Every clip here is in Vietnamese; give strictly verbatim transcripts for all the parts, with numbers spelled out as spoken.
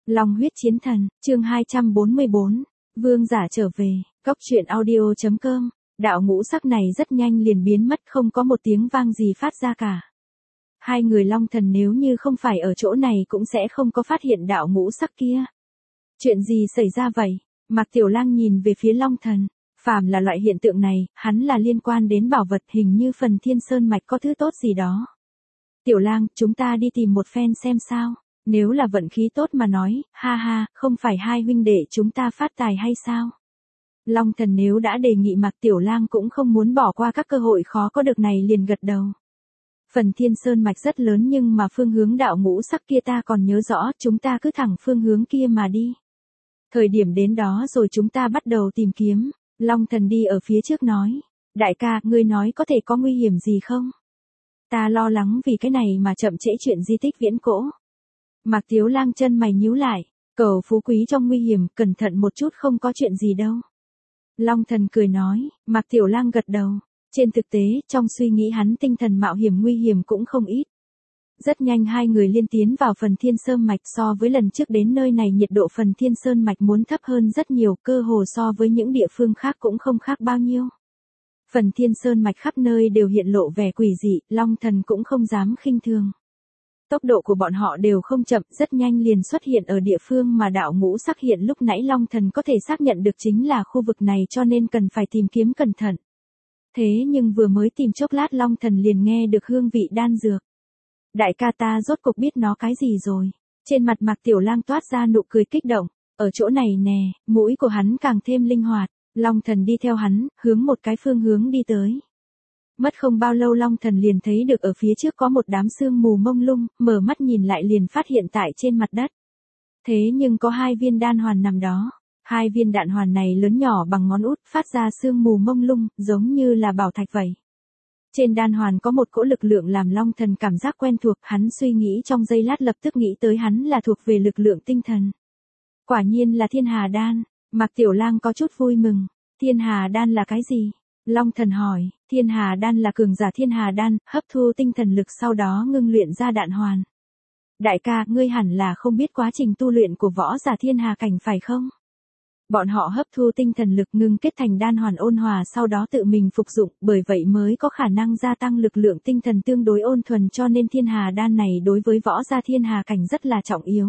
Long huyết chiến thần, chương hai trăm bốn mươi bốn, vương giả trở về, cốc truyện audio chấm com, đạo ngũ sắc này rất nhanh liền biến mất không có một tiếng vang gì phát ra cả. Hai người Long Thần nếu như không phải ở chỗ này cũng sẽ không có phát hiện đạo ngũ sắc kia. Chuyện gì xảy ra vậy? Mạc Tiểu Lang nhìn về phía Long Thần, phàm là loại hiện tượng này, hắn là liên quan đến bảo vật, hình như phần Thiên Sơn mạch có thứ tốt gì đó. Tiểu Lang, chúng ta đi tìm một phen xem sao. Nếu là vận khí tốt mà nói, ha ha, không phải hai huynh đệ chúng ta phát tài hay sao? Long Thần nếu đã đề nghị Mạc Tiểu Lang cũng không muốn bỏ qua các cơ hội khó có được này liền gật đầu. Phần Thiên Sơn mạch rất lớn nhưng mà phương hướng đạo ngũ sắc kia ta còn nhớ rõ, chúng ta cứ thẳng phương hướng kia mà đi. Thời điểm đến đó rồi chúng ta bắt đầu tìm kiếm. Long Thần đi ở phía trước nói, đại ca, ngươi nói có thể có nguy hiểm gì không? Ta lo lắng vì cái này mà chậm trễ chuyện di tích viễn cổ. Mạc Tiểu Lang chân mày nhíu lại, cầu phú quý trong nguy hiểm, cẩn thận một chút không có chuyện gì đâu. Long Thần cười nói, Mạc Tiểu Lang gật đầu. Trên thực tế, trong suy nghĩ hắn tinh thần mạo hiểm nguy hiểm cũng không ít. Rất nhanh hai người liên tiến vào phần Thiên Sơn mạch, so với lần trước đến nơi này nhiệt độ phần Thiên Sơn mạch muốn thấp hơn rất nhiều, cơ hồ so với những địa phương khác cũng không khác bao nhiêu. Phần Thiên Sơn mạch khắp nơi đều hiện lộ vẻ quỷ dị, Long Thần cũng không dám khinh thường. Tốc độ của bọn họ đều không chậm, rất nhanh liền xuất hiện ở địa phương mà đạo ngũ sắc hiện lúc nãy Long Thần có thể xác nhận được chính là khu vực này, cho nên cần phải tìm kiếm cẩn thận. Thế nhưng vừa mới tìm chốc lát Long Thần liền nghe được hương vị đan dược. Đại ca, ta rốt cục biết nó cái gì rồi. Trên mặt Mạc Tiểu Lang toát ra nụ cười kích động. Ở chỗ này nè, mũi của hắn càng thêm linh hoạt. Long Thần đi theo hắn, hướng một cái phương hướng đi tới. Mất không bao lâu Long Thần liền thấy được ở phía trước có một đám sương mù mông lung, mở mắt nhìn lại liền phát hiện tại trên mặt đất. Thế nhưng có hai viên đan hoàn nằm đó. Hai viên đạn hoàn này lớn nhỏ bằng ngón út, phát ra sương mù mông lung, giống như là bảo thạch vậy. Trên đan hoàn có một cỗ lực lượng làm Long Thần cảm giác quen thuộc, hắn suy nghĩ trong giây lát lập tức nghĩ tới hắn là thuộc về lực lượng tinh thần. Quả nhiên là Thiên Hà đan. Mạc Tiểu Lang có chút vui mừng. Thiên Hà đan là cái gì? Long Thần hỏi. Thiên Hà đan là cường giả Thiên Hà đan, hấp thu tinh thần lực sau đó ngưng luyện ra đạn hoàn. Đại ca, ngươi hẳn là không biết quá trình tu luyện của võ giả Thiên Hà cảnh phải không? Bọn họ hấp thu tinh thần lực ngưng kết thành đan hoàn ôn hòa, sau đó tự mình phục dụng, bởi vậy mới có khả năng gia tăng lực lượng tinh thần tương đối ôn thuần, cho nên Thiên Hà đan này đối với võ giả Thiên Hà cảnh rất là trọng yếu.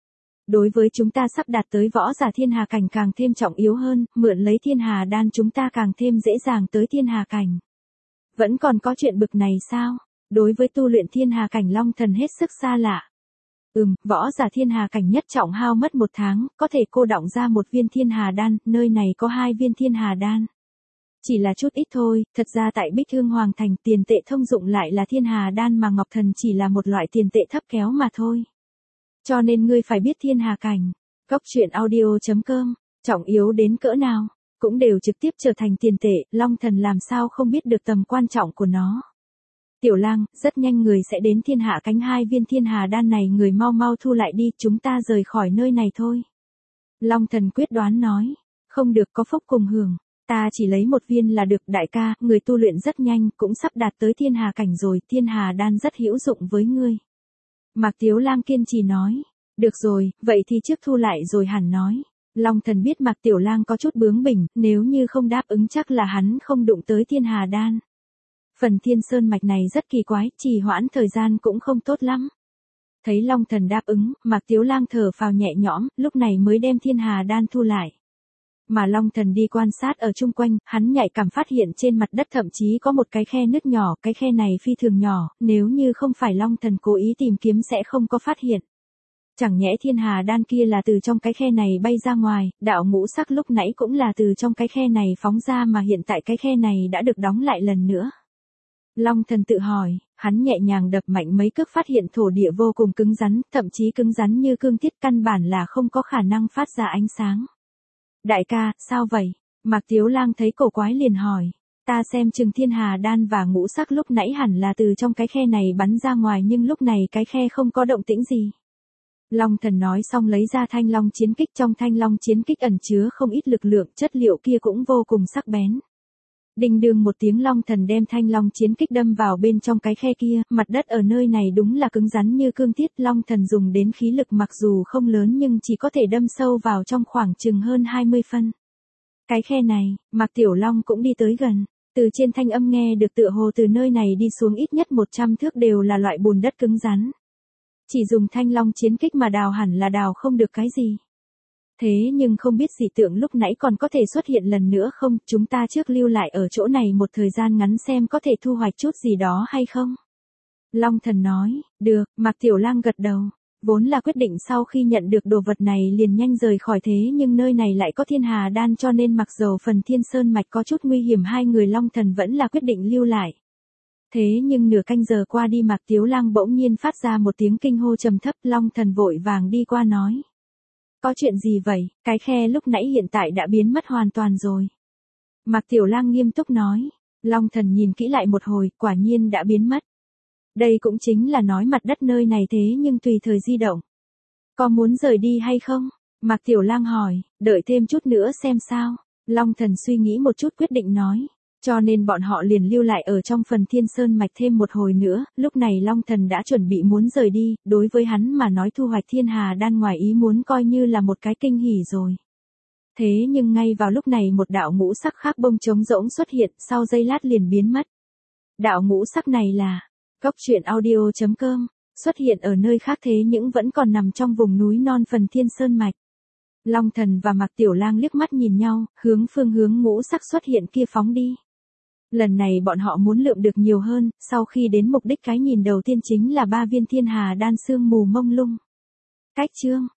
Đối với chúng ta sắp đạt tới võ giả Thiên Hà cảnh càng thêm trọng yếu hơn, mượn lấy Thiên Hà đan chúng ta càng thêm dễ dàng tới Thiên Hà cảnh. Vẫn còn có chuyện bực này sao? Đối với tu luyện Thiên Hà cảnh Long Thần hết sức xa lạ. Ừm, võ giả Thiên Hà cảnh nhất trọng hao mất một tháng, có thể cô đọng ra một viên Thiên Hà đan, nơi này có hai viên Thiên Hà đan. Chỉ là chút ít thôi, thật ra tại Bích Hương Hoàng Thành tiền tệ thông dụng lại là Thiên Hà đan mà Ngọc Thần chỉ là một loại tiền tệ thấp kéo mà thôi. Cho nên ngươi phải biết Thiên Hà cảnh. Cốc truyện audio chấm com, trọng yếu đến cỡ nào, cũng đều trực tiếp trở thành tiền tệ, Long Thần làm sao không biết được tầm quan trọng của nó. Tiểu Lang, rất nhanh người sẽ đến Thiên Hạ cánh, hai viên Thiên Hà đan này người mau mau thu lại đi, chúng ta rời khỏi nơi này thôi. Long Thần quyết đoán nói, không được, có phúc cùng hưởng, ta chỉ lấy một viên là được. Đại ca, người tu luyện rất nhanh, cũng sắp đạt tới Thiên Hà cảnh rồi, Thiên Hà đan rất hữu dụng với ngươi. Mạc Tiểu Lang kiên trì nói, được rồi, vậy thì trước thu lại rồi hẳn nói. Long Thần biết Mạc Tiểu Lang có chút bướng bỉnh, nếu như không đáp ứng chắc là hắn không đụng tới Thiên Hà đan. Phần Thiên Sơn mạch này rất kỳ quái, trì hoãn thời gian cũng không tốt lắm. Thấy Long Thần đáp ứng, Mạc Tiểu Lang thở phào nhẹ nhõm, lúc này mới đem Thiên Hà đan thu lại. Mà Long Thần đi quan sát ở chung quanh, hắn nhạy cảm phát hiện trên mặt đất thậm chí có một cái khe nứt nhỏ, cái khe này phi thường nhỏ, nếu như không phải Long Thần cố ý tìm kiếm sẽ không có phát hiện. Chẳng nhẽ Thiên Hà đan kia là từ trong cái khe này bay ra ngoài, đạo ngũ sắc lúc nãy cũng là từ trong cái khe này phóng ra mà hiện tại cái khe này đã được đóng lại lần nữa. Long Thần tự hỏi, hắn nhẹ nhàng đập mạnh mấy cước phát hiện thổ địa vô cùng cứng rắn, thậm chí cứng rắn như cương thiết, căn bản là không có khả năng phát ra ánh sáng. Đại ca, sao vậy? Mạc Tiểu Lang thấy cổ quái liền hỏi, ta xem chừng Thiên Hà đan và ngũ sắc lúc nãy hẳn là từ trong cái khe này bắn ra ngoài nhưng lúc này cái khe không có động tĩnh gì. Long Thần nói xong lấy ra thanh long chiến kích, trong thanh long chiến kích ẩn chứa không ít lực lượng, chất liệu kia cũng vô cùng sắc bén. Đinh đương một tiếng, long thần đem thanh long chiến kích đâm vào bên trong cái khe kia, mặt đất ở nơi này đúng là cứng rắn như cương thiết, long thần dùng đến khí lực mặc dù không lớn nhưng chỉ có thể đâm sâu vào trong khoảng chừng hơn hai mươi phân. Cái khe này, Mạc Tiểu Long cũng đi tới gần, từ trên thanh âm nghe được tựa hồ từ nơi này đi xuống ít nhất một trăm thước đều là loại bùn đất cứng rắn. Chỉ dùng thanh long chiến kích mà đào hẳn là đào không được cái gì. Thế nhưng không biết dị tượng lúc nãy còn có thể xuất hiện lần nữa không, chúng ta trước lưu lại ở chỗ này một thời gian ngắn xem có thể thu hoạch chút gì đó hay không. Long thần nói, được, Mạc Tiểu Lang gật đầu, vốn là quyết định sau khi nhận được đồ vật này liền nhanh rời khỏi thế nhưng nơi này lại có thiên hà đan cho nên mặc dầu phần thiên sơn mạch có chút nguy hiểm hai người long thần vẫn là quyết định lưu lại. Thế nhưng nửa canh giờ qua đi Mạc Tiểu Lang bỗng nhiên phát ra một tiếng kinh hô trầm thấp, long thần vội vàng đi qua nói. Có chuyện gì vậy, cái khe lúc nãy hiện tại đã biến mất hoàn toàn rồi. Mạc Tiểu Lang nghiêm túc nói, long thần nhìn kỹ lại một hồi, quả nhiên đã biến mất. Đây cũng chính là nói mặt đất nơi này thế nhưng tùy thời di động. Có muốn rời đi hay không? Mạc Tiểu Lang hỏi, đợi thêm chút nữa xem sao. Long thần suy nghĩ một chút quyết định nói. Cho nên bọn họ liền lưu lại ở trong phần thiên sơn mạch thêm một hồi nữa, lúc này long thần đã chuẩn bị muốn rời đi, đối với hắn mà nói thu hoạch thiên hà đan ngoài ý muốn coi như là một cái kinh hỉ rồi. Thế nhưng ngay vào lúc này một đạo ngũ sắc khác bông trống rỗng xuất hiện, sau giây lát liền biến mất. Đạo ngũ sắc này là Cốc truyện audio chấm com, xuất hiện ở nơi khác thế nhưng vẫn còn nằm trong vùng núi non phần thiên sơn mạch. Long thần và Mạc Tiểu Lang liếc mắt nhìn nhau, hướng phương hướng ngũ sắc xuất hiện kia phóng đi. Lần này bọn họ muốn lượm được nhiều hơn, sau khi đến mục đích cái nhìn đầu tiên chính là ba viên thiên hà đan sương mù mông lung. Cách chương